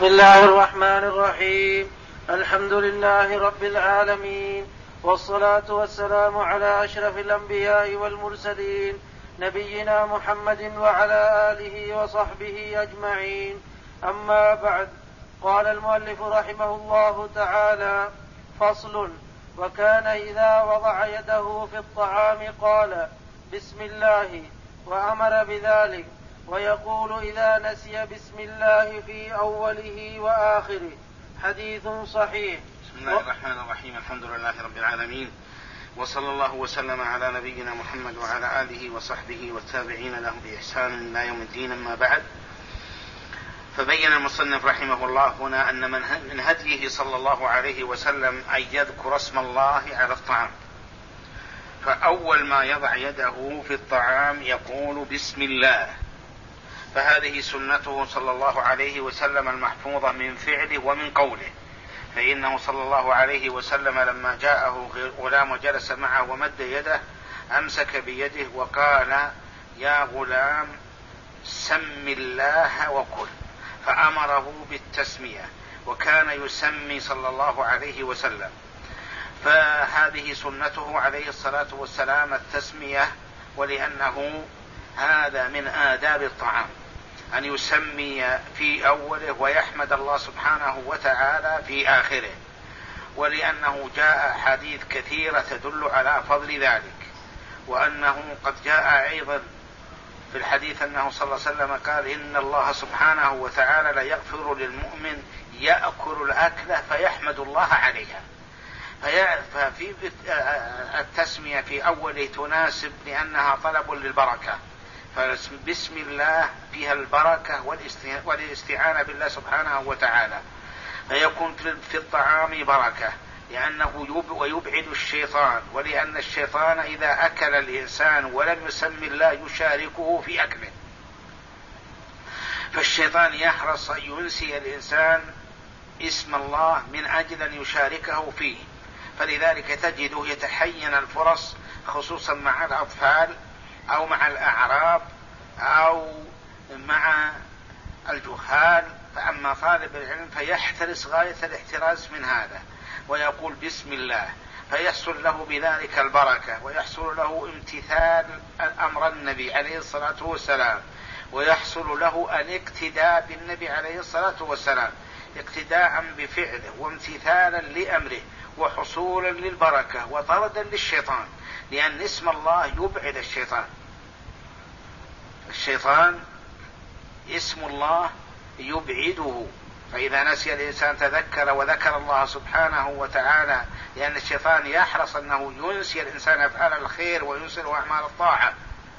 بسم الله الرحمن الرحيم. الحمد لله رب العالمين، والصلاة والسلام على أشرف الأنبياء والمرسلين، نبينا محمد وعلى آله وصحبه أجمعين. أما بعد، قال المؤلف رحمه الله تعالى: فصل. وكان إذا وضع يده في الطعام قال بسم الله وأمر بذلك، ويقول إذا نسي بسم الله في أوله وآخره. حديث صحيح. بسم الله الرحمن الرحيم. الحمد لله رب العالمين، وصلى الله وسلم على نبينا محمد وعلى آله وصحبه والتابعين لهم بإحسان إلى يوم الدين. أما بعد، فبين المصنف رحمه الله هنا أن من هديه صلى الله عليه وسلم أن يذكر اسم الله على الطعام، فأول ما يضع يده في الطعام يقول بسم الله، فهذه سنته صلى الله عليه وسلم المحفوظة من فعله ومن قوله. فإنه صلى الله عليه وسلم لما جاءه غلام وجلس معه ومد يده أمسك بيده وقال: يا غلام سم الله وكل، فأمره بالتسمية، وكان يسمي صلى الله عليه وسلم. فهذه سنته عليه الصلاة والسلام التسمية، ولأنه هذا من آداب الطعام أن يسمي في أوله ويحمد الله سبحانه وتعالى في آخره، ولأنه جاء حديث كثيرة تدل على فضل ذلك. وأنه قد جاء أيضا في الحديث أنه صلى الله عليه وسلم قال: إن الله سبحانه وتعالى لا يغفر للمؤمن يأكل الأكلة فيحمد الله عليها. ففي التسمية في أوله تناسب لأنها طلب للبركة، فبسم الله فيها البركة والاستعانة بالله سبحانه وتعالى، فيكون في الطعام بركة لأنه ويبعد الشيطان، ولأن الشيطان إذا أكل الإنسان ولم يسمي الله يشاركه في أكله، فالشيطان يحرص أن ينسي الإنسان اسم الله من أجل أن يشاركه فيه. فلذلك تجده يتحين الفرص خصوصا مع الأطفال أو مع الأعراب أو مع الجهال. فأما طالب العلم فيحترس غاية الاحتراز من هذا ويقول بسم الله، فيحصل له بذلك البركة، ويحصل له امتثال أمر النبي عليه الصلاة والسلام، ويحصل له الاقتداء بالنبي عليه الصلاة والسلام، اقتداء بفعله وامتثالا لأمره وحصولا للبركة وطردا للشيطان، لأن اسم الله يبعد الشيطان اسم الله يبعده. فإذا نسي الإنسان تذكر وذكر الله سبحانه وتعالى، لأن الشيطان يحرص أنه ينسي الإنسان أفعال الخير وينسي أعمال الطاعة.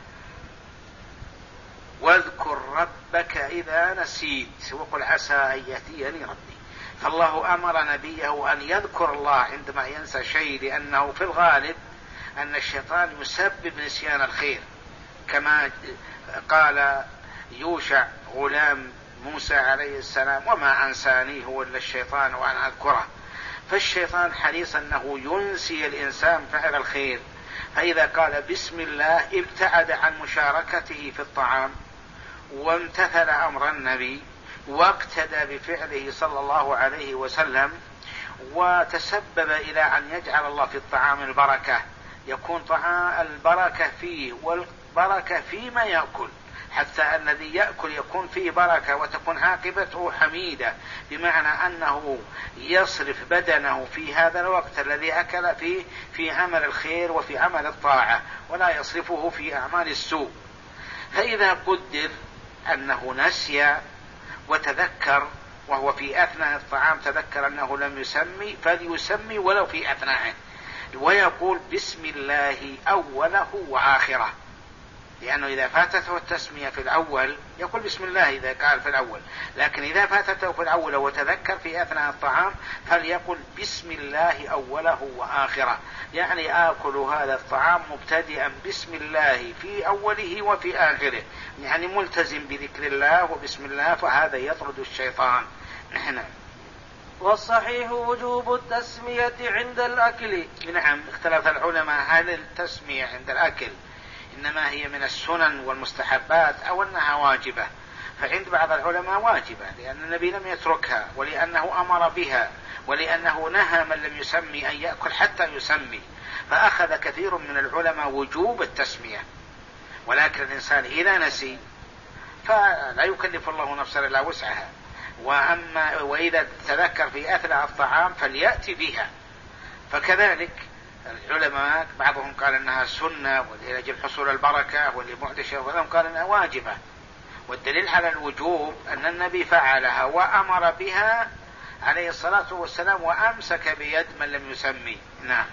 واذكر ربك إذا نسيت وقل عسى أن يهديني ربي. فالله أمر نبيه أن يذكر الله عندما ينسى شيء، لأنه في الغالب أن الشيطان يسبب نسيان الخير، كما قال يوشع غلام موسى عليه السلام: وما أنسانيه إلا الشيطان وأن أذكره. فالشيطان حريص أنه ينسي الإنسان فعل الخير، فإذا قال بسم الله ابتعد عن مشاركته في الطعام وامتثل أمر النبي واقتدى بفعله صلى الله عليه وسلم، وتسبب إلى أن يجعل الله في الطعام البركة، يكون طعام البركة فيه والبركة فيما يأكل، حتى الذي يأكل يكون فيه بركة وتكون عاقبته حميدة، بمعنى أنه يصرف بدنه في هذا الوقت الذي أكل فيه في عمل الخير وفي عمل الطاعة، ولا يصرفه في أعمال السوء. فإذا قدر أنه نسي وتذكر وهو في أثناء الطعام تذكر أنه لم يسمي، فليسمي ولو في أثناءه، ويقول بسم الله أوله وآخره، لأنه إذا فاتته التسمية في الأول يقول بسم الله إذا قال في الأول، لكن إذا فاتته في الأول وتذكر في أثناء الطعام فليقل بسم الله أوله وآخره، يعني آكل هذا الطعام مبتدئا بسم الله في أوله وفي آخره، يعني ملتزم بذكر الله وبسم الله، فهذا يطرد الشيطان. والصحيح وجوب التسمية عند الأكل. نعم، اختلف العلماء هل التسمية عند الأكل إنما هي من السنن والمستحبات أو أنها واجبة. فعند بعض العلماء واجبة، لأن النبي لم يتركها، ولأنه أمر بها، ولأنه نهى من لم يسمي أن يأكل حتى يسمي، فأخذ كثير من العلماء وجوب التسمية. ولكن الإنسان إذا نسي فلا يكلف الله نفسا إلا وسعها، وإذا تذكر في أثناء الطعام فليأتي بها. فكذلك العلماء بعضهم قال أنها سنة ولأجل حصول البركة، ولمعدشة، وبعضهم قال أنها واجبة. والدليل على الوجوب أن النبي فعلها وأمر بها عليه الصلاة والسلام، وأمسك بيد من لم يسمي. نعم.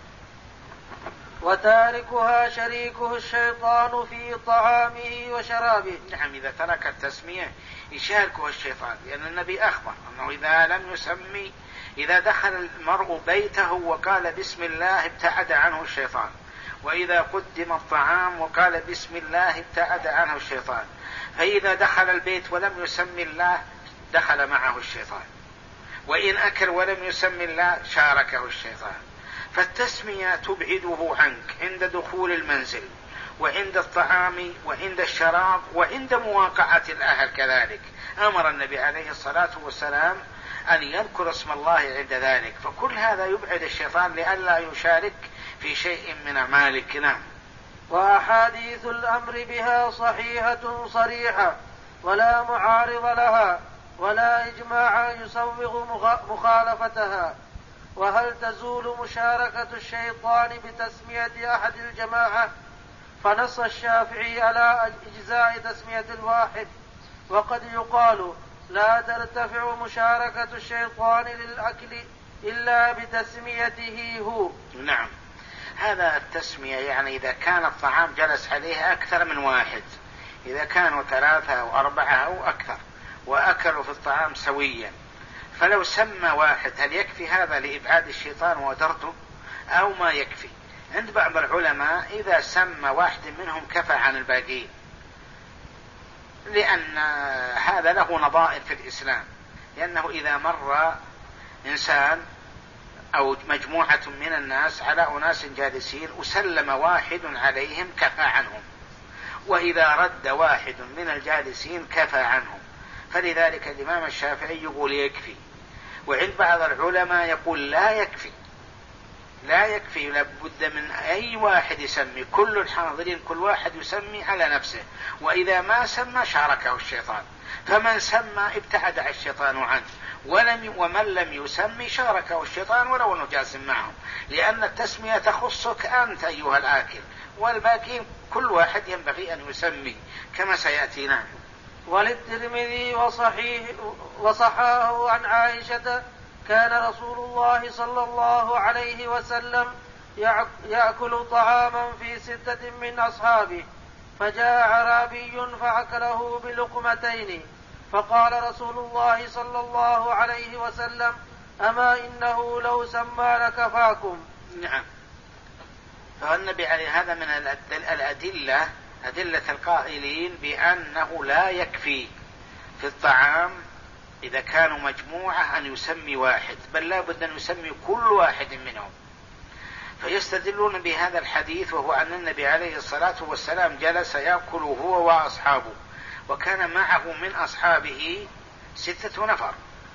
وتاركها شريكه الشيطان في طعامه وشرابه. نعم، إذا ترك التسمية يشاركه الشيطان، لأن النبي أخبر أنه إذا لم يسمي، إذا دخل المرء بيته وقال بسم الله ابتعد عنه الشيطان، وإذا قدم الطعام وقال بسم الله ابتعد عنه الشيطان، فإذا دخل البيت ولم يسمي الله دخل معه الشيطان، وإن أكل ولم يسمي الله شاركه الشيطان. فالتسمية تبعده عنك عند دخول المنزل، وعند الطعام، وعند الشراب، وعند مواقعة الأهل كذلك. أمر النبي عليه الصلاة والسلام أن يذكر اسم الله عند ذلك، فكل هذا يبعد الشيطان لئلا يشارك في شيء من أعمالك. نعم. وأحاديث الأمر بها صحيحة صريحة ولا معارض لها، ولا إجماع يسوغ مخالفتها. وهل تزول مشاركة الشيطان بتسمية أحد الجماعة؟ فنص الشافعي على إجزاء تسمية الواحد، وقد يقال لا ترتفع مشاركة الشيطان للأكل إلا بتسميته هو. نعم، هذا التسمية يعني إذا كان الطعام جلس عليه أكثر من واحد، إذا كانوا 3 أو 4 أو أكثر وأكلوا في الطعام سويا، فلو سمى واحد هل يكفي هذا لإبعاد الشيطان ودرده أو ما يكفي؟ عند بعض العلماء إذا سمى واحد منهم كفى عن الباقين، لأن هذا له نظائر في الإسلام، لأنه إذا مر إنسان أو مجموعة من الناس على أناس جالسين وسلم واحد عليهم كفى عنهم، وإذا رد واحد من الجالسين كفى عنهم. فلذلك الإمام الشافعي يقول يكفي، وعند بعض العلماء يقول لا يكفي، لابد من أي واحد يسمي، كل الحاضرين كل واحد يسمي على نفسه، وإذا ما سمى شاركه الشيطان، فمن سمى ابتعد الشيطان عنه، ومن لم يسمي شاركه الشيطان ولو أنه جالس معهم، لأن التسمية تخصك أنت أيها الآكل، والباقين كل واحد ينبغي أن يسمي كما سيأتينا. وللترمذي وصححه عن عائشة كان رسول الله صلى الله عليه وسلم يأكل طعاما في 6 من أصحابه، فجاء أعرابي فأكله بلقمتين، فقال رسول الله صلى الله عليه وسلم أما إنه لو سمى لكفاكم. نعم. فالنبي عليه هذا من أدلة القائلين بأنه لا يكفي في الطعام إذا كانوا مجموعة أن يسمي واحد، بل لا بد أن يسمي كل واحد منهم. فيستدلون بهذا الحديث، وهو أن النبي عليه الصلاة والسلام جلس يأكل هو وأصحابه، وكان معه من أصحابه 6 نفر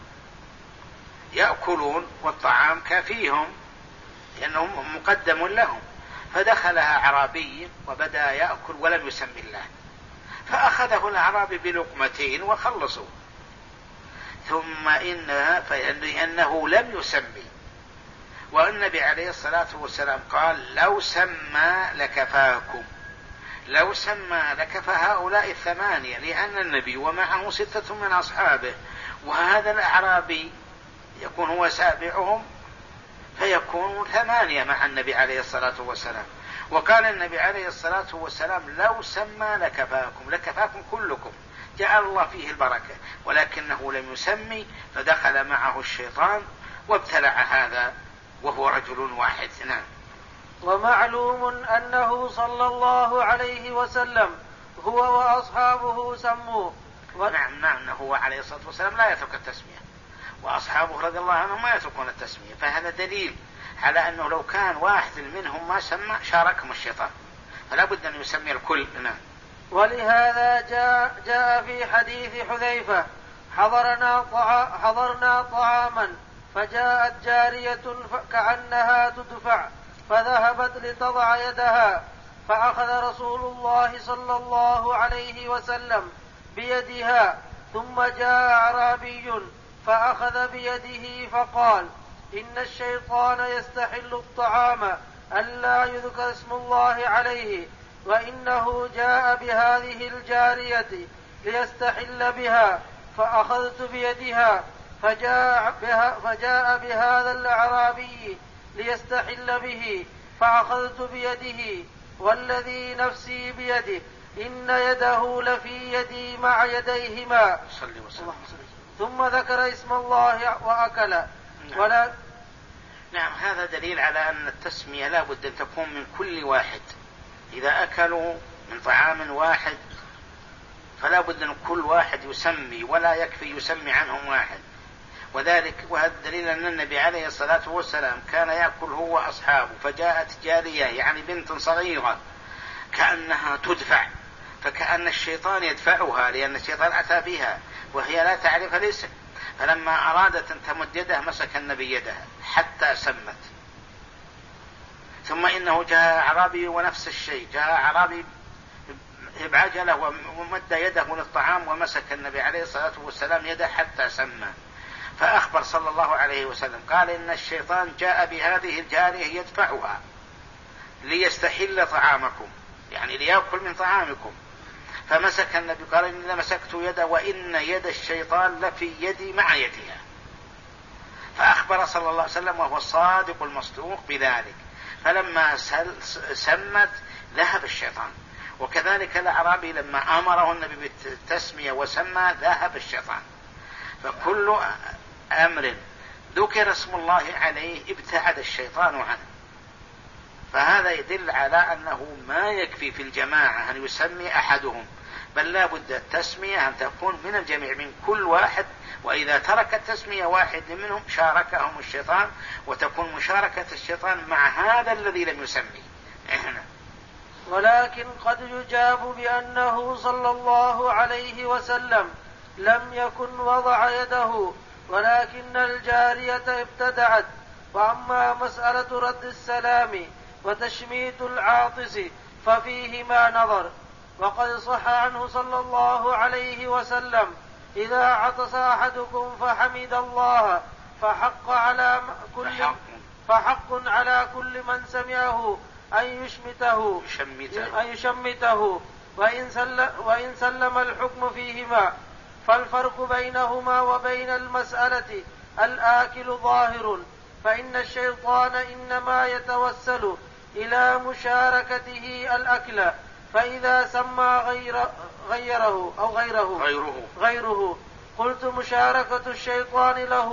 يأكلون والطعام كافيهم لأنهم مقدم لهم، فدخلها أعرابي وبدأ يأكل ولم يسمي الله، فأخذه الأعرابي بلقمتين وخلصوا، ثم إنه لم يسمي، والنبي عليه الصلاة والسلام قال لو سمى لكفاكم، لو سمى لكفى هؤلاء 8، لأن النبي ومعه 6 من أصحابه، وهذا الأعرابي يكون هو سابعهم، فيكون 8 مع النبي عليه الصلاة والسلام. وقال النبي عليه الصلاة والسلام لو سمى لكفاكم كلكم، جعل الله فيه البركة، ولكنه لم يسمي فدخل معه الشيطان وابتلع هذا وهو رجل واحد. نعم. ومعلوم أنه صلى الله عليه وسلم هو وأصحابه سموه. نعم، هو عليه الصلاة والسلام لا يترك التسمية، وأصحابه رضي الله عنهم ما يتركون التسمية، فهذا دليل على أنه لو كان واحد منهم ما سمى شاركهم الشيطان، فلا بد أن يسمي الكل. نعم. ولهذا جاء في حديث حذيفة: حضرنا طعاما فجاءت جارية كأنها تدفع فذهبت لتضع يدها، فأخذ رسول الله صلى الله عليه وسلم بيدها، ثم جاء أعرابي فأخذ بيده فقال: إن الشيطان يستحل الطعام ألا يذكر اسم الله عليه، وإنه جاء بهذه الجارية ليستحل بها، فأخذت بيدها فجاء بهذا الأعرابي ليستحل به، فأخذت بيده، والذي نفسي بيده إن يده لفي يدي مع يديهما، ثم ذكر اسم الله وأكل. نعم، هذا دليل على أن التسمية لا بد أن تكون من كل واحد. إذا أكلوا من طعام واحد فلا بد أن كل واحد يسمي، ولا يكفي يسمي عنهم واحد. وهذا دليل أن النبي عليه الصلاة والسلام كان يأكل هو وأصحابه، فجاءت جارية يعني بنت صغيرة كأنها تدفع، فكأن الشيطان يدفعها، لأن الشيطان أتى بها وهي لا تعرف الاسم، فلما أرادت أن تمد يده مسك النبي يدها حتى سمت. ثم إنه جاء أعرابي ونفس الشيء، جاء أعرابي بعجلة ومد يده للطعام ومسك النبي عليه الصلاة والسلام يده حتى سمى، فأخبر صلى الله عليه وسلم قال: إن الشيطان جاء بهذه الجارية يدفعها ليستحل طعامكم، يعني ليأكل من طعامكم. فمسك النبي قال: إن مسكت يده وإن يد الشيطان لفي يدي مع يدها. فأخبر صلى الله عليه وسلم وهو الصادق المصدوق بذلك، فلما سمت ذهب الشيطان. وكذلك الأعرابي لما أمره النبي بالتسمية وسمى ذهب الشيطان. فكل أمر ذكر اسم الله عليه ابتعد الشيطان عنه. فهذا يدل على أنه ما يكفي في الجماعة أن يسمي أحدهم، بل لا بد التسمية أن تكون من الجميع، من كل واحد. وإذا ترك التسمية واحد منهم شاركهم الشيطان، وتكون مشاركة الشيطان مع هذا الذي لم يسمي. ولكن قد يجاب بأنه صلى الله عليه وسلم لم يكن وضع يده، ولكن الجارية ابتدعت. وأما مسألة رد السلام وتشميت العاطس ففيهما نظر. وقد صح عنه صلى الله عليه وسلم: إذا عطس أحدكم فحمد الله فحق على كل من سمعه أن يشمته وإن سلم الحكم فيهما. فالفرق بينهما وبين المسألة الآكل ظاهر، فإن الشيطان إنما يتوسل إلى مشاركته الأكل، فإذا سمى غيره قلت مشاركة الشيطان له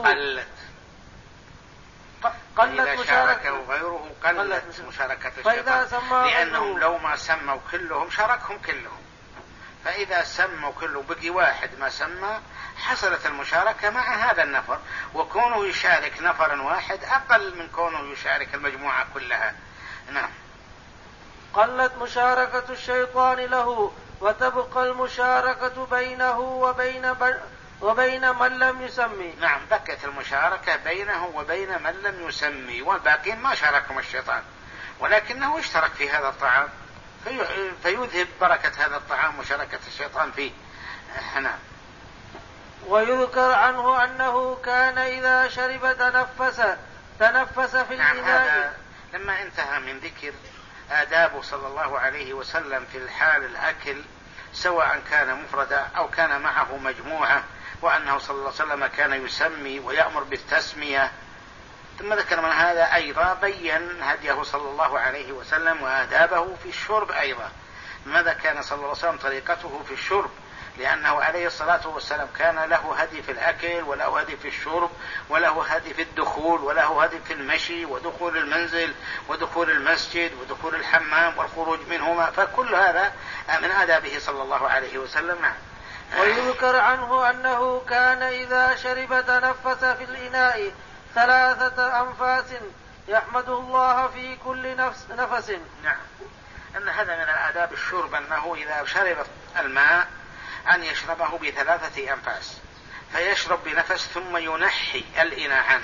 قلت مشاركته غيره، قلت مشاركة الشيطان، لأنهم لو ما سموا كلهم شاركهم كلهم، فإذا سموا كله بقي واحد ما سمى حصلت المشاركة مع هذا النفر، وكونه يشارك نفرا واحد أقل من كونه يشارك المجموعة كلها. نعم. قلت مشاركة الشيطان له، وتبقى المشاركة بينه وبين من لم يسمي. نعم، بقيت المشاركة بينه وبين من لم يسمي، والباقين ما شاركهم الشيطان، ولكنه اشترك في هذا الطعام فيذهب بركة هذا الطعام مشاركة الشيطان فيه. نعم. ويذكر عنه أنه كان إذا شرب تنفس في الإناء. لما انتهى من ذكر آدابه صلى الله عليه وسلم في الحال الأكل، سواء كان مفردا أو كان معه مجموعة، وأنه صلى الله عليه وسلم كان يسمي ويأمر بالتسمية، ثم ذكر من هذا أيضا بين هديه صلى الله عليه وسلم وآدابه في الشرب أيضا. ماذا كان صلى الله عليه وسلم طريقته في الشرب؟ لأنه عليه الصلاة والسلام كان له هدي في الأكل، وله هدي في الشرب، وله هدي في الدخول، وله هدي في المشي ودخول المنزل ودخول المسجد ودخول الحمام والخروج منهما، فكل هذا من آدابه صلى الله عليه وسلم. ويذكر عنه أنه كان إذا شرب تنفس في الإناء 3 أنفاس يحمد الله في كل نفس. نعم، أن هذا من الآداب آداب الشرب أنه إذا شرب الماء أن يشربه ب3 أنفاس، فيشرب بنفس ثم ينحي الإناء عنه،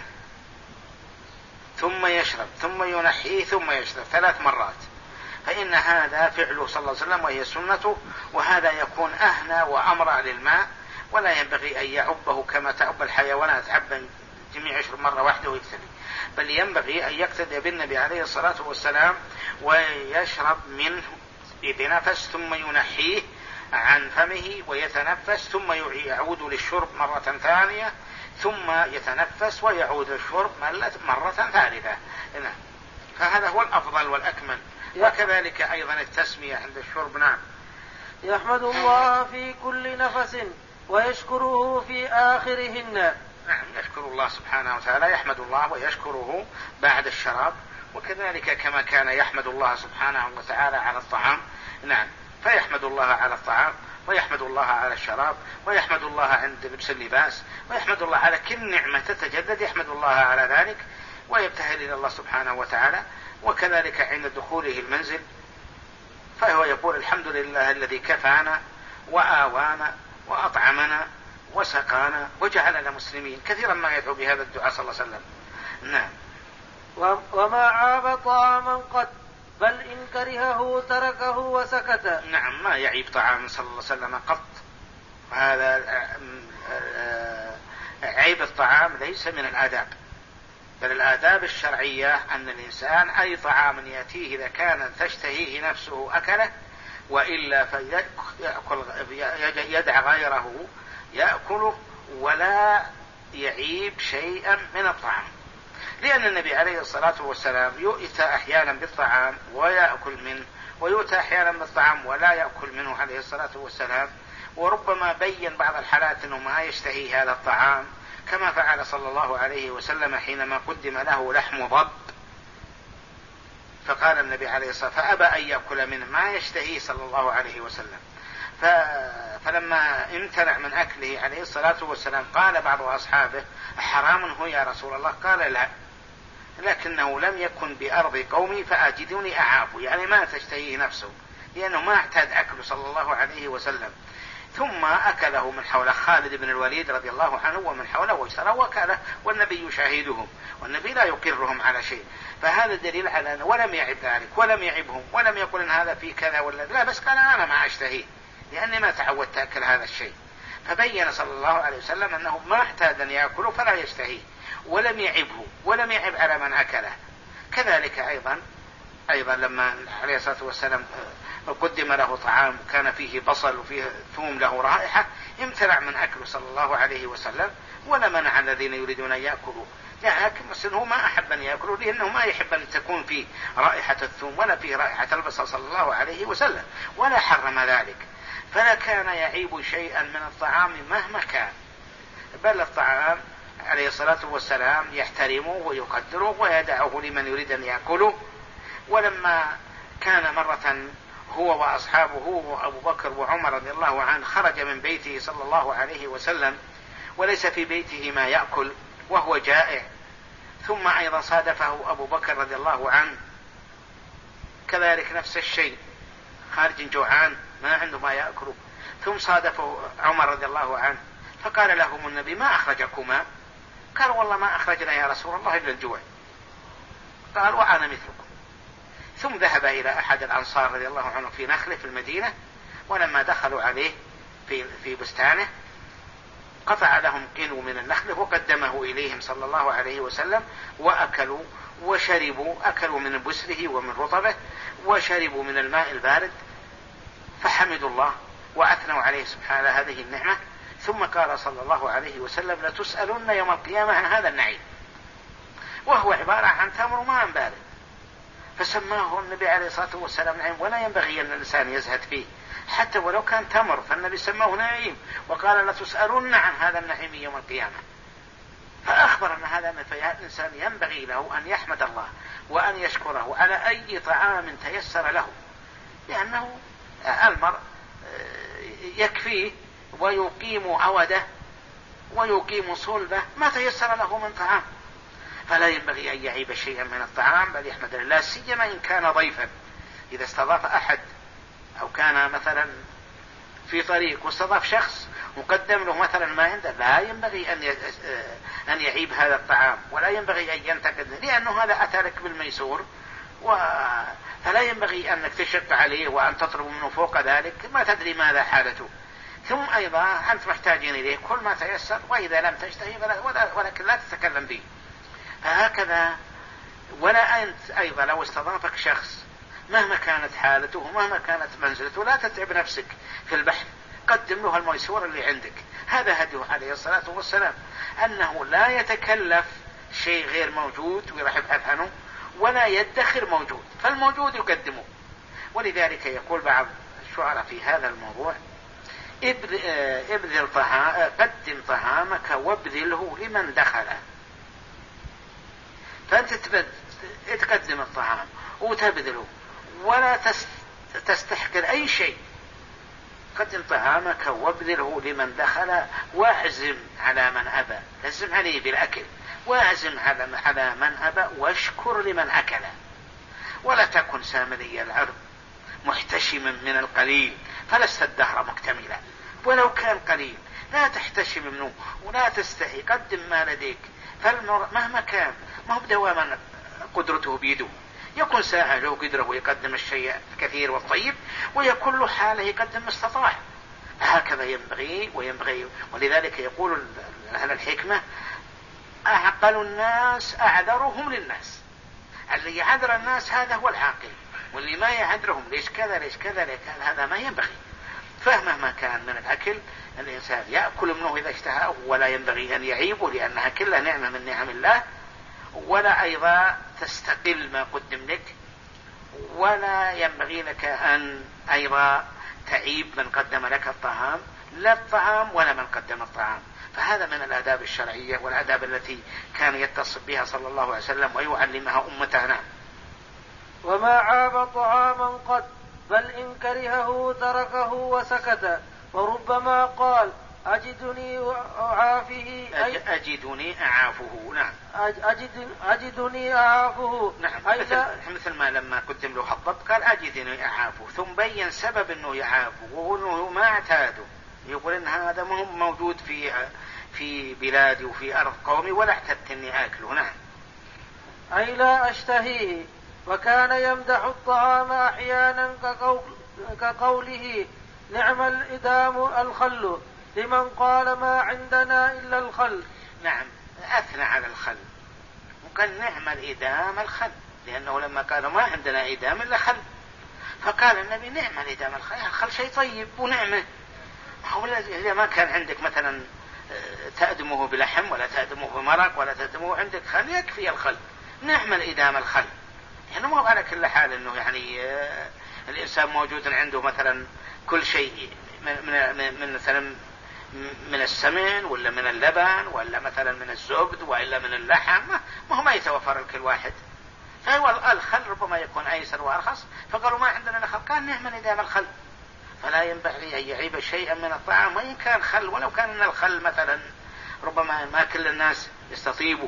ثم يشرب ثم ينحيه ثم يشرب 3 مرات، فإن هذا فعله صلى الله عليه وسلم وهي سنته، وهذا يكون أهنى وأمرأ للماء، ولا ينبغي أن يعبه كما تعب الحيوانات عبا جميع يشرب مرة واحدة ويكتفي، بل ينبغي أن يقتدي بالنبي عليه الصلاة والسلام ويشرب منه بنفس ثم ينحيه عن فمه ويتنفس ثم يعود للشرب مرة ثانية ثم يتنفس ويعود للشرب مرة ثالثة. فهذا هو الأفضل والأكمل. وكذلك أيضا التسمية عند الشرب. نعم. يحمد الله في كل نفس ويشكره في آخرهن. نعم، يشكر الله سبحانه وتعالى، يحمد الله ويشكره بعد الشراب، وكذلك كما كان يحمد الله سبحانه وتعالى على الطعام. نعم، فيحمد الله على الطعام ويحمد الله على الشراب ويحمد الله عند لبس اللباس ويحمد الله على كل نعمة تتجدد، يحمد الله على ذلك ويبتهل إلى الله سبحانه وتعالى. وكذلك عند دخوله المنزل فهو يقول الحمد لله الذي كفانا وآوانا وأطعمنا وسقانا وجعلنا مسلمين، كثيرا ما يدعو بهذا الدعاء صلى الله عليه وسلم. نعم. وما عاب طعاما قط بل إن كرهه تركه وسكت. نعم، ما يعيب طعاما صلى الله عليه وسلم قط. هذا عيب الطعام ليس من الآداب، بل الآداب الشرعية أن الإنسان أي طعام يأتيه إذا كان تشتهيه نفسه أكله، وإلا يدع غيره يأكله ولا يعيب شيئا من الطعام، لأن النبي عليه الصلاة والسلام يؤتى أحيانا بالطعام ويأكل منه، ويؤتى أحيانا بالطعام ولا يأكل منه عليه الصلاة والسلام، وربما بين بعض الحالات أنه ما يشتهي هذا الطعام، كما فعل صلى الله عليه وسلم حينما قدم له لحم ضب، فقال النبي عليه الصلاة والسلام فأبى أن يأكل منه ما يشتهيه صلى الله عليه وسلم، فلما امتنع من أكله عليه الصلاة والسلام قال بعض أصحابه حرام هو يا رسول الله؟ قال لا، لكنه لم يكن بأرض قومي فأجدني أعافه، يعني ما تشتهيه نفسه، لأنه ما اعتاد أكله صلى الله عليه وسلم. ثم أكله من حوله خالد بن الوليد رضي الله عنه ومن حوله واشترى وكاله، والنبي يشاهدهم والنبي لا يقرهم على شيء، فهذا دليل على أنه ولم يعب ذلك ولم يعبهم ولم يقل إن هذا فيه كذا ولا لا، بس قال أنا ما أشتهيه لأني ما تعودت أكل هذا الشيء، فبين صلى الله عليه وسلم أنه ما احتاج أن يأكله فلا يشتهيه ولم يعبه ولم يعب على من أكله. كذلك أيضا لما عليه الصلاة والسلام قدم له طعام كان فيه بصل وفيه ثوم له رائحة امتنع من أكله صلى الله عليه وسلم، ولا منع الذين يريدون أن يأكلوا، لكن هو ما أحب أن يأكلوا لأنه ما يحب أن تكون فيه رائحة الثوم ولا فيه رائحة البصل صلى الله عليه وسلم، ولا حرم ذلك، فلا كان يعيب شيئا من الطعام مهما كان، بل الطعام عليه الصلاة والسلام يحترمه ويقدره ويدعه لمن يريد أن يأكله. ولما كان مرة هو وأصحابه وأبو بكر وعمر رضي الله عنه خرج من بيته صلى الله عليه وسلم وليس في بيته ما يأكل وهو جائع، ثم أيضا صادفه أبو بكر رضي الله عنه كذلك نفس الشيء خارج جوعان ما عنده ما يأكله، ثم صادفه عمر رضي الله عنه فقال لهم النبي ما أخرجكما؟ قال والله ما أخرجنا يا رسول الله إلا الجوع. قال وأنا مثلكم. ثم ذهب إلى أحد الأنصار رضي الله عنه في نخله في المدينة، ولما دخلوا عليه في بستانه قطع لهم قنو من النخل وقدمه إليهم صلى الله عليه وسلم، وأكلوا وشربوا، أكلوا من بسره ومن رطبه وشربوا من الماء البارد، فحمدوا الله وأثنوا عليه سبحانه هذه النعمة. ثم قال صلى الله عليه وسلم لتسألن يوم القيامة عن هذا النعيم، وهو عبارة عن تمر ماء بارد، فسماه النبي عليه الصلاة والسلام نعيم، ولا ينبغي أن الإنسان يزهد فيه حتى ولو كان تمر، فالنبي سماه نعيم وقال لتسألن عن هذا النعيم يوم القيامة، فأخبر أن هذا الإنسان ينبغي له أن يحمد الله وأن يشكره على أي طعام تيسر له، لأنه المرء يكفيه ويقيم عوده ويقيم صلبه ما تيسر له من طعام، فلا ينبغي أن يعيب شيئا من الطعام بل يحمد الله، لا سيما إن كان ضيفا، إذا استضاف أحد مع مثلا في طريق واستضاف شخص وقدم له مثلا ما عنده، لا ينبغي أن يعيب هذا الطعام، ولا ينبغي أن ينتقد، لأنه هذا أتى لك بالميسور، فلا ينبغي أنك تشق عليه وأن تطلب منه فوق ذلك، ما تدري ماذا حالته. ثم أيضا أنت محتاجين إليه كل ما تيسر، وإذا لم تشتهي ولكن لا تتكلم به. فهكذا. ولا أنت أيضا لو استضافك شخص مهما كانت حالته ومهما كانت منزلته لا تتعب نفسك في البحث، قدم له الميسور اللي عندك. هذا هديه عليه الصلاة والسلام، أنه لا يتكلف شيء غير موجود ويروح يبحث عنه، ولا يدخر موجود، فالموجود يقدمه. ولذلك يقول بعض الشعراء في هذا الموضوع: قدم طعامك وابذله لمن دخله. فأنت تقدم الطعام وتبذله ولا تستحقر أي شيء. قدم طعامك وابذله لمن دخل، واعزم على من أبى، لازم عليه بالأكل، واعزم على من أبى، واشكر لمن أكل. ولا تكن سامري العرض محتشما من القليل، فلست الدهر مكتملا. ولو كان قليل لا تحتشم منه ولا تستحي، قدم ما لديك. مهما كان ما هو دواما قدرته بيده، يكون ساعة له قدره ويقدم الشيء الكثير والطيب، ويكون له حاله يقدم ما استطاع. هكذا ينبغي. ولذلك يقول أهل الحكمة: أعقل الناس أعذرهم للناس. اللي يعذر الناس هذا هو العاقل، واللي ما يعذرهم ليش كذا هذا ما ينبغي. فمهما كان من الأكل الإنسان يأكل منه إذا اشتهى، ولا ينبغي أن يعيبه، لأنها كلها نعمة من نعم الله. ولا أيضا تستقل ما قدم لك، ولا ينبغي لك أن أيضا تعيب من قدم لك الطعام، لا الطعام ولا من قدم الطعام. فهذا من الآداب الشرعية والآداب التي كان يتصف بها صلى الله عليه وسلم ويعلمها أمتنا. وما عاب طعاما قد، بل إن كرهه تركه وسكت. وربما قال: أجدني أعافه، أجدني أعافه. نعم، أجدني أعافه. نعم، مثل ما لما قدم له حبط قال: أجدني أعافه، ثم بين سبب أنه يعافه، وأنه ما اعتاده. يقول إن هذا ما هو موجود في بلادي وفي أرض قومي، ولا اعتدت أني أكله. نعم، أي لا أشتهيه. وكان يمدح الطعام أحيانا كقوله: نعم الإدام الخل، لمن قال ما عندنا إلا الخل. نعم، أثنى على الخل وقال: نعم الإدام الخل، لأنه لما قال ما عندنا إدام إلا خل، فقال النبي: نعم الإدام الخل، الخل شيء طيب ونعمة. إذا ما كان عندك مثلا تأدمه بلحم ولا تأدمه بمرق ولا تأدمه، عندك خل يكفي الخل. نعم الإدام الخل، يعني مو على كل حال أنه يعني الإنسان موجود عنده مثلا كل شيء من مثلا من السمن ولا من اللبن ولا مثلا من الزبد ولا من اللحم، ما هو ما يتوفر لكل واحد. فهو الخل ربما يكون أيسر وأرخص، فقالوا ما عندنا الخل، كان نعم الإدام الخل. فلا ينبغي أن يعيب شيئا من الطعام وإن كان خل، ولو كان من الخل مثلا ربما ما كل الناس يستطيبوا.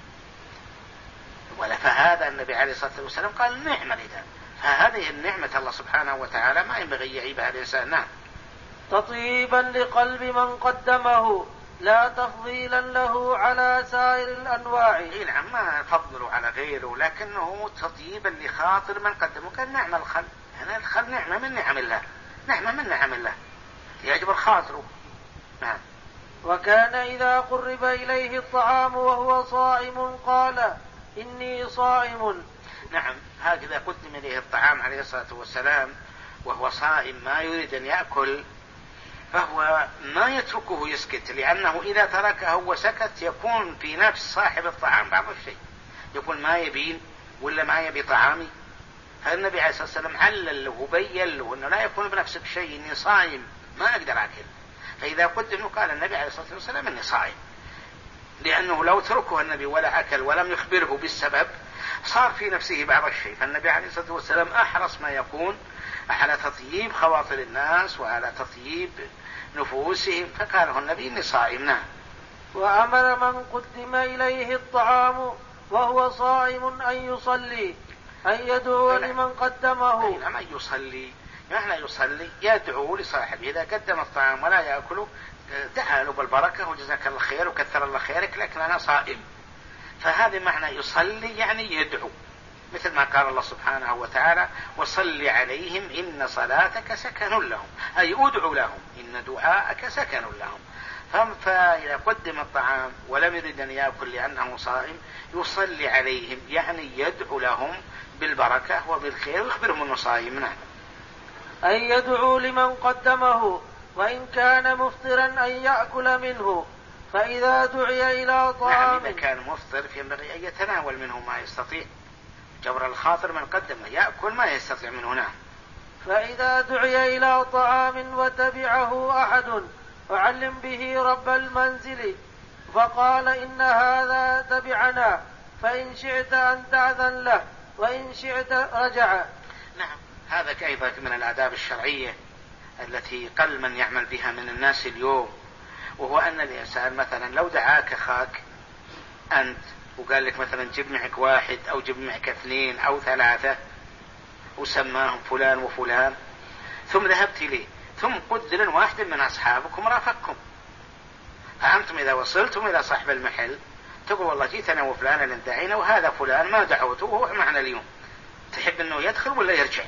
فهذا النبي عليه الصلاة والسلام قال: نعم الإدام. فهذه النعمة الله سبحانه وتعالى ما ينبغي يعيبها الإنسان. نعم، تطيبا لقلب من قدمه، لا تفضيلا له على سائر الأنواع. نعم، ما فضلوا على غيره، لكنه تطيبا لخاطر من قدمه. كان نعم الخل، يعني الخل نعمة من نعم الله، نعمة من نعم الله يجبر خاطره. نعم. وكان إذا قرب إليه الطعام وهو صائم قال: إني صائم. نعم، هكذا قدم إليه الطعام عليه الصلاة والسلام وهو صائم، ما يريد أن يأكل، فهو ما يتركه يسكت، لأنه إذا تركه وسكت يكون في نفس صاحب الطعام بعض الشيء، يقول ما يبين ولا ما يبي طعامي. فالنبي عليه الصلاة والسلام علل له وبين له أنه لا يكون بنفسك شيء، إني صائم ما أقدر أكل. فإذا قدم قال النبي عليه الصلاة والسلام: إني صائم، لأنه لو تركه النبي ولا أكل ولم يخبره بالسبب صار في نفسه بعض الشيء. فالنبي عليه الصلاة والسلام أحرص ما يكون على تطييب خواطر الناس وعلى تطييب نفوسهم، فقاله النبي: إني صائم. نعم. وأمر من قدم إليه الطعام وهو صائم أن يصلي، أن يدعو لمن قدمه. نعم، أن يصلي، معنى يصلي يدعو لصاحبه إذا قدم الطعام ولا يأكله دعا له بالبركة وجزاك الله خير وكثر الله خيرك لكن أنا صائم. فهذا معنى يصلي يعني يدعو، مثل ما قال الله سبحانه وتعالى وصل عليهم إن صلاتك سكن لهم، أي أدعو لهم إن دعاءك سكن لهم. فإذا قدم الطعام ولم يرد أن يأكل لأنه صائم يصلي عليهم يعني يدعو لهم بالبركة وبالخير ويخبرهم أنه صائم. أي يدعو لمن قدمه، وإن كان مفطرا أن يأكل منه. فإذا دعي إلى طعام إذا كان مفطر ينبغي أن يتناول منه ما يستطيع، جبر الخاطر من قدمه يأكل ما يستطيع منه. نعم. فإذا دعي إلى طعام وتبعه أحد وعلم به رب المنزل فقال إن هذا تبعنا فإن شئت أن تأذن له وإن شئت رجع. نعم، هذا أيضا من الآداب الشرعية التي قل من يعمل بها من الناس اليوم، وهو أن الإنسان مثلا لو دعاك أخاك أنت وقال لك مثلا جيب معك 1 أو جيب معك 2 أو 3 وسماهم فلان وفلان، ثم ذهبت إليه ثم قدر واحد من أصحابكم رافقكم، فأنتم إذا وصلتم إلى صاحب المحل تقول والله جيت أنا وفلان اللي دعينا وهذا فلان ما دعوته وهو معنا اليوم، تحب أنه يدخل ولا يرجع؟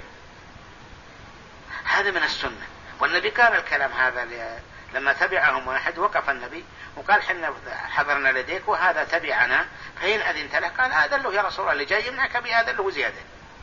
هذا من السنة. والنبي قال الكلام هذا لما تبعهم واحد وقف النبي وقال حنا حضرنا لديك وهذا تبعنا فإن أذنت له قال آذن له يا رسول الله اللي جاي معك بآذن له زيادة،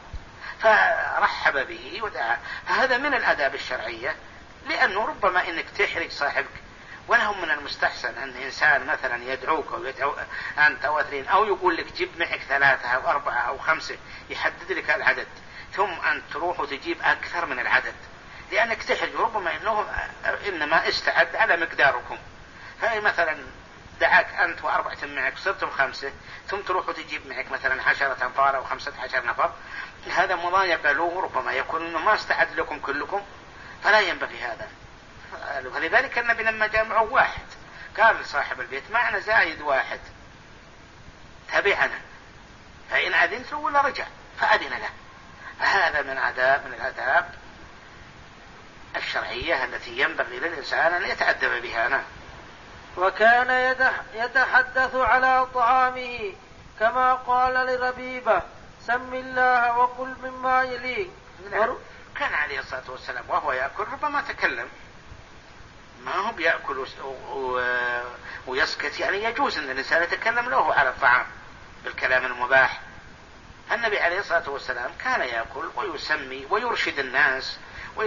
فرحب به ودعا. فهذا من الآداب الشرعية، لأنه ربما إنك تحرج صاحبك، ولهم من المستحسن أن إنسان مثلا يدعوك أو يدعو أنت أو 2 أو يقول لك جيب معك 3 أو 4 أو 5 يحدد لك العدد، ثم أن تروح وتجيب أكثر من العدد لأنك تحرج، ربما إنما استعد على مقداركم. فأي مثلا دعاك أنت و4 معك صرتم 5 ثم تروح وتجيب معك مثلا 10 أنفار أو 15 نفر، هذا مضايق له، ربما يكون إنه ما استعد لكم كلكم، فلا ينبغي هذا. فلذلك النبي لما جاء معه 1 قال لصاحب البيت معنا زايد 1 تبعنا فإن أذنت له ولا رجع فأذن له. هذا من الآداب الشرعية التي ينبغي للإنسان أن يتأدب بها. نعم. وكان يتحدث على طعامه كما قال لربيبة سم الله وقل مما يليك. كان عليه الصلاة والسلام وهو يأكل ربما تكلم، ما هو بيأكل ويسكت، يعني يجوز أن الإنسان يتكلم له على الطعام بالكلام المباح. النبي عليه الصلاة والسلام كان يأكل ويسمي ويرشد الناس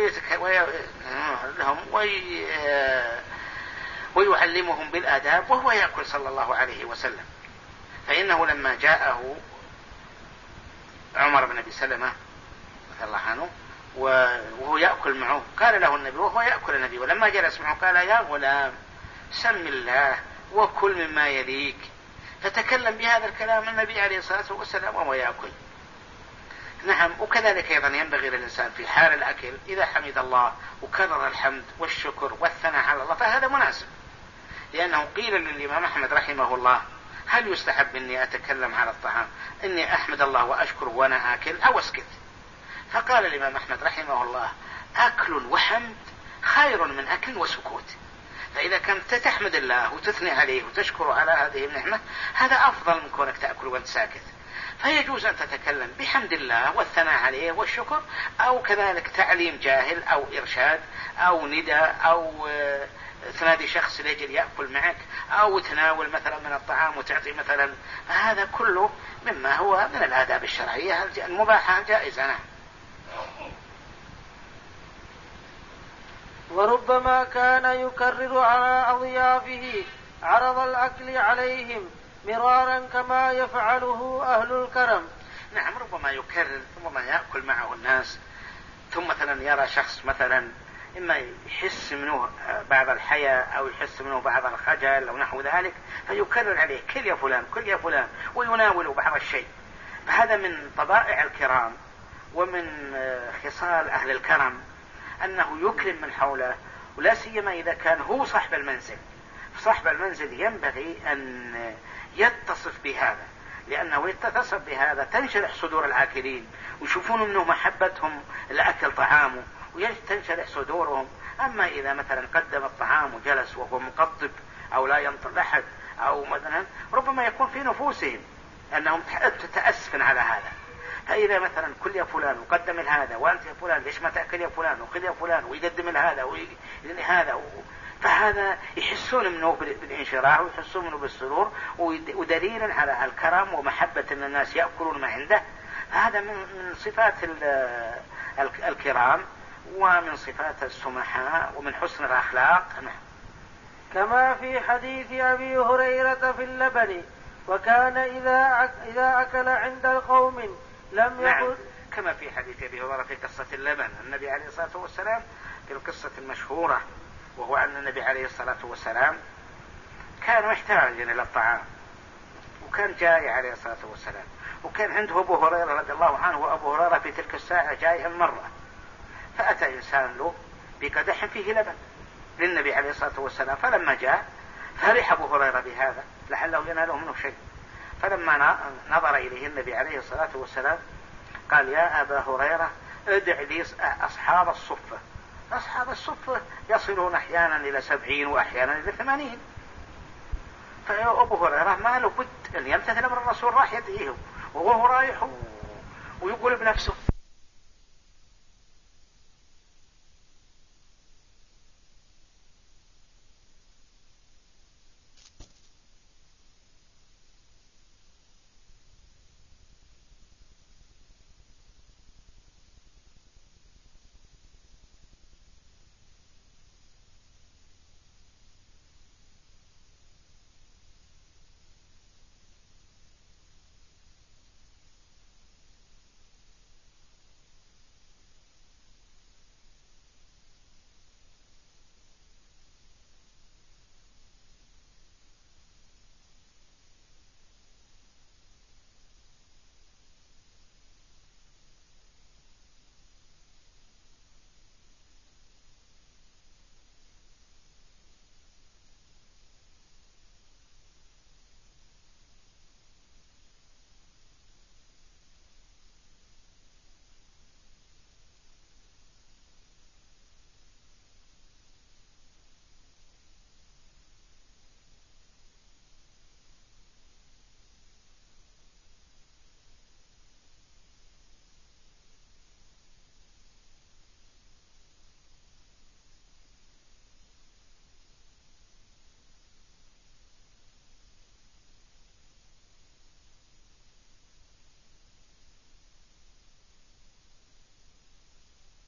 ويعلمهم بالآداب وهو يأكل صلى الله عليه وسلم. فإنه لما جاءه عمر بن أبي سلمة رضي الله عنه وهو يأكل معه قال له النبي وهو يأكل النبي، ولما جلس معه قال يا غلام سم الله وكل مما يليك، فتكلم بهذا الكلام النبي عليه الصلاة والسلام وهو يأكل. نعم. وكذلك أيضا ينبغي للإنسان في حال الأكل إذا حمد الله وكرر الحمد والشكر والثناء على الله فهذا مناسب، لأنه قيل للإمام أحمد رحمه الله هل يستحب إني أتكلم على الطعام إني أحمد الله وأشكر وأنا آكل أو أسكت؟ فقال الإمام أحمد رحمه الله أكل وحمد خير من أكل وسكوت، فإذا كنت تحمد الله وتثني عليه وتشكر على هذه النعمة هذا أفضل من كونك تأكل وأنت ساكت. فيجوز أن تتكلم بحمد الله والثناء عليه والشكر، أو كذلك تعليم جاهل أو إرشاد أو نداء أو تنادي شخص ليجي يأكل معك أو تناول مثلا من الطعام وتعطي مثلا، هذا كله مما هو من الآداب الشرعية المباحة جائزة. وربما كان يكرر على أضيافه عرض الأكل عليهم مرارا كما يفعله أهل الكرم. نعم، ربما يكرر، ربما يأكل معه الناس ثم مثلا يرى شخص مثلا إما يحس منه بعض الحياء أو يحس منه بعض الخجل أو نحو ذلك فيكرر عليه كل يا فلان كل يا فلان ويناول بعض الشيء. فهذا من طبائع الكرام ومن خصال أهل الكرم أنه يكرم من حوله، ولا سيما إذا كان هو صاحب المنزل. صاحب المنزل ينبغي أن يتصف بهذا، لأنه يتصف بهذا تنشرح صدور الآكلين ويشوفون أنه محبتهم لأكل طعامه وتنشرح صدورهم. أما إذا مثلا قدم الطعام وجلس وهو مقطب أو لا ينطق أحد أو مثلا ربما يكون في نفوسهم أنهم تتأسف على هذا. فإذا مثلا كل يا فلان وقدم هذا وأنت يا فلان ليش ما تأكل يا فلان وخذ يا فلان ويقدم هذا هذا فهذا يحسون منه بالانشراح ويحسون منه بالسرور ودليلا على الكرم ومحبة أن الناس يأكلون ما عنده. هذا من صفات الكرام ومن صفات السمحاء ومن حسن الأخلاق. كما في حديث أبي هريرة في اللبن وكان إذا أكل عند القوم لم يقل. كما في حديث أبي هريرة في قصة اللبن. النبي عليه الصلاة والسلام في القصة المشهورة وهو أن النبي عليه الصلاة والسلام كان محتاجا إلى الطعام وكان جاي عليه الصلاة والسلام وكان عنده أبو هريرة رضي الله عنه. وأبو هريرة في تلك الساعة جاي مرة فأتى إنسان له بقدح فيه لبن للنبي عليه الصلاة والسلام. فلما جاء فرح أبو هريرة بهذا لعله يناله منه شيء. فلما نظر إليه النبي عليه الصلاة والسلام قال يا أبا هريرة ادع لي أصحاب الصفة. أصحاب الصفة يصلون أحيانا إلى 70 وأحيانا إلى 80. فأبو هريرة ما له بد أن يمتثل أمر الرسول راح يدعيه وهو رايح ويقول بنفسه